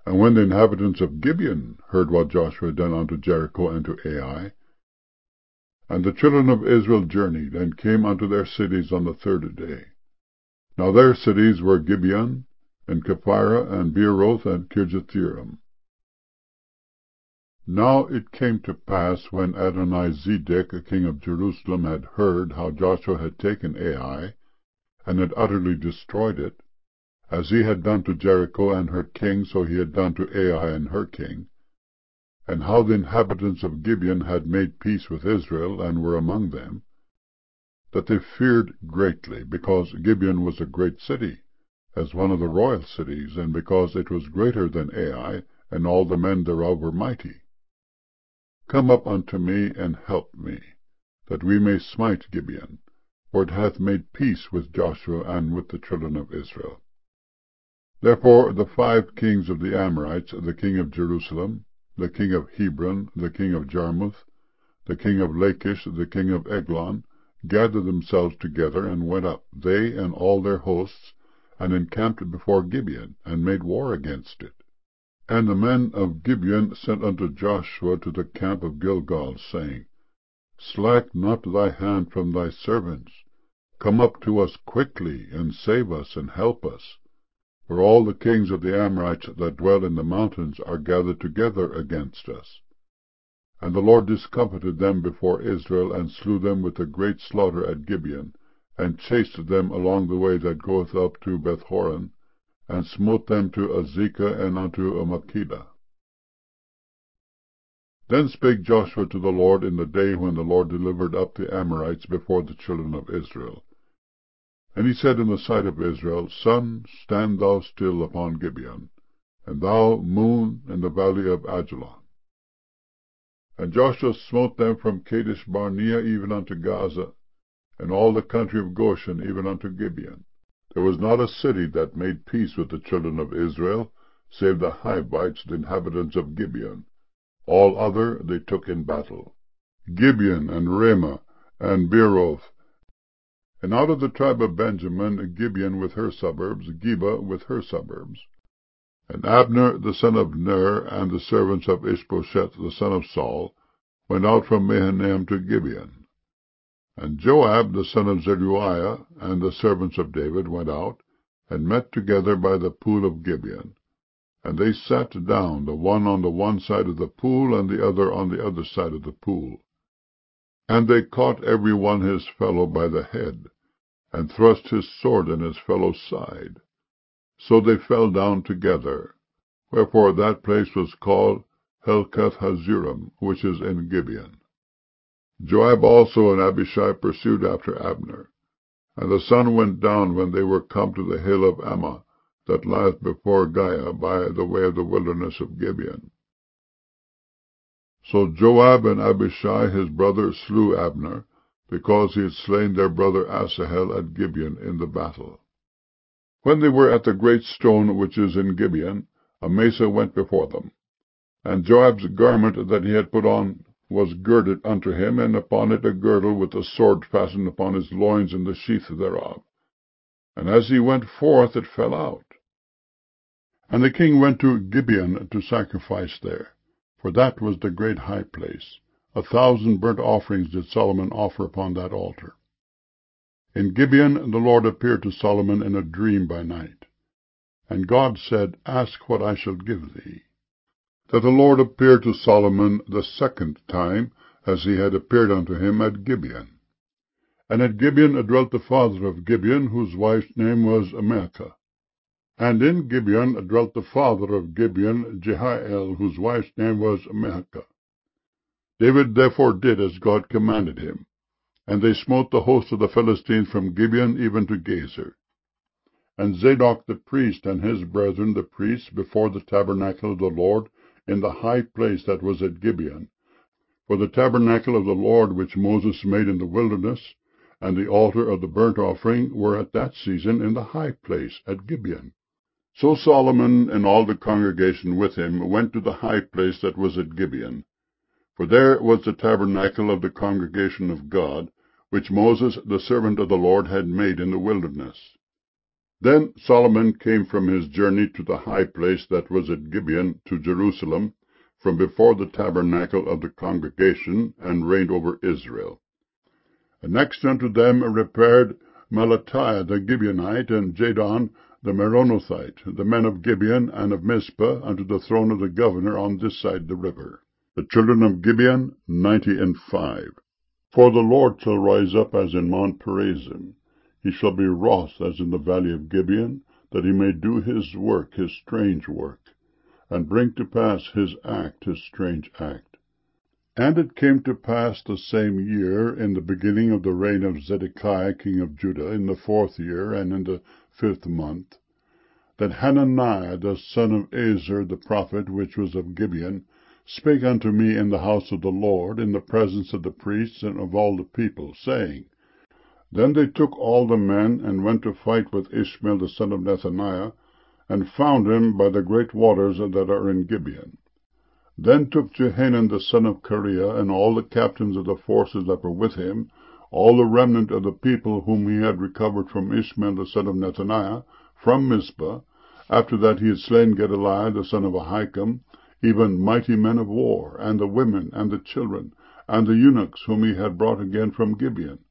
And when the inhabitants of Gibeon heard what Joshua had done unto Jericho and to Ai, and the children of Israel journeyed, and came unto their cities on the 3rd day. Now their cities were Gibeon, and Kephirah, and Beeroth, and Kirjathjearim. Now it came to pass, when Adonizedek, king of Jerusalem, had heard how Joshua had taken Ai, and had utterly destroyed it, as he had done to Jericho and her king, so he had done to Ai and her king, and how the inhabitants of Gibeon had made peace with Israel, and were among them, that they feared greatly, because Gibeon was a great city, as one of the royal cities, and because it was greater than Ai, and all the men thereof were mighty. Come up unto me, and help me, that we may smite Gibeon, for it hath made peace with Joshua and with the children of Israel. Therefore the 5 kings of the Amorites, the king of Jerusalem, the king of Hebron, the king of Jarmuth, the king of Lachish, the king of Eglon, gathered themselves together, and went up, they and all their hosts, and encamped before Gibeon, and made war against it. And the men of Gibeon sent unto Joshua to the camp of Gilgal, saying, Slack not thy hand from thy servants. Come up to us quickly, and save us, and help us. For all the kings of the Amorites that dwell in the mountains are gathered together against us. And the Lord discomfited them before Israel, and slew them with a great slaughter at Gibeon, and chased them along the way that goeth up to Bethhoron, and smote them to Azekah and unto Makkedah. Then spake Joshua to the Lord in the day when the Lord delivered up the Amorites before the children of Israel. And he said in the sight of Israel, Sun, stand thou still upon Gibeon, and thou, moon, in the valley of Ajalon. And Joshua smote them from Kadesh Barnea even unto Gaza, and all the country of Goshen even unto Gibeon. There was not a city that made peace with the children of Israel, save the Hivites, the inhabitants of Gibeon. All other they took in battle. Gibeon, and Ramah, and Beeroth. And out of the tribe of Benjamin, Gibeon with her suburbs, Geba with her suburbs. And Abner the son of Ner, and the servants of Ishbosheth the son of Saul, went out from Mahanaim to Gibeon. And Joab the son of Zeruiah, and the servants of David, went out, and met together by the pool of Gibeon. And they sat down, the one on the one side of the pool, and the other on the other side of the pool. And they caught every one his fellow by the head, and thrust his sword in his fellow's side. So they fell down together. Wherefore that place was called Helkath Hazurim, which is in Gibeon. Joab also and Abishai pursued after Abner. And the sun went down when they were come to the hill of Ammah, that lieth before Giah, by the way of the wilderness of Gibeon. So Joab and Abishai his brother slew Abner, because he had slain their brother Asahel at Gibeon in the battle. When they were at the great stone which is in Gibeon, Amasa went before them. And Joab's garment that he had put on was girded unto him, and upon it a girdle with a sword fastened upon his loins in the sheath thereof. And as he went forth, it fell out. And the king went to Gibeon to sacrifice there, for that was the great high place. 1,000 burnt offerings did Solomon offer upon that altar. In Gibeon the Lord appeared to Solomon in a dream by night. And God said, Ask what I shall give thee. That the Lord appeared to Solomon the 2nd time, as he had appeared unto him at Gibeon. And at Gibeon dwelt the father of Gibeon, whose wife's name was Maachah. And in Gibeon dwelt the father of Gibeon, Jehiel, whose wife's name was Maachah. David therefore did as God commanded him, and they smote the host of the Philistines from Gibeon even to Gezer. And Zadok the priest and his brethren the priests before the tabernacle of the Lord in the high place that was at Gibeon. For the tabernacle of the Lord which Moses made in the wilderness, and the altar of the burnt offering, were at that season in the high place at Gibeon. So Solomon and all the congregation with him went to the high place that was at Gibeon. For there was the tabernacle of the congregation of God, which Moses the servant of the Lord had made in the wilderness. Then Solomon came from his journey to the high place that was at Gibeon to Jerusalem, from before the tabernacle of the congregation, and reigned over Israel. And next unto them repaired Melatiah the Gibeonite, and Jadon the Meronothite, the men of Gibeon and of Mizpah, unto the throne of the governor on this side the river. The children of Gibeon 95. For the Lord shall rise up as in Mount Perazim. He shall be wroth as in the valley of Gibeon, that he may do his work, his strange work, and bring to pass his act, his strange act. And it came to pass the same year, in the beginning of the reign of Zedekiah king of Judah, in the 4th year, and in the 5th month, that Hananiah the son of Azer the prophet, which was of Gibeon, spake unto me in the house of the Lord, in the presence of the priests and of all the people, saying, Then they took all the men, and went to fight with Ishmael the son of Nethaniah, and found him by the great waters that are in Gibeon. Then took Jehanan the son of Kareah, and all the captains of the forces that were with him, all the remnant of the people whom he had recovered from Ishmael the son of Nethaniah, from Mizpah, after that he had slain Gedaliah the son of Ahikam, even mighty men of war, and the women, and the children, and the eunuchs whom he had brought again from Gibeon,